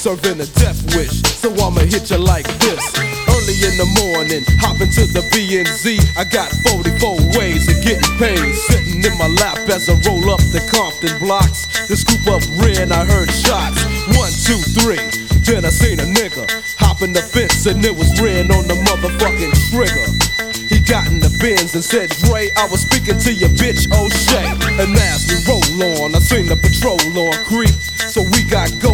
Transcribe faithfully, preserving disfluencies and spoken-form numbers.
serving a death wish. So I'ma hit you like this. Early in the morning, hop into the B and Z. I got forty-four ways of getting paid. Sitting in my lap as I roll up the Compton blocks. The scoop up red, I heard shots. One, two, three. Then I seen a nigga hop in the fence and it was red on the motherfucking trigger. He got in the Benz and said, Dre, I was speaking to your bitch O'Shea. And as we roll on, I seen the patrol on creep. So we got go.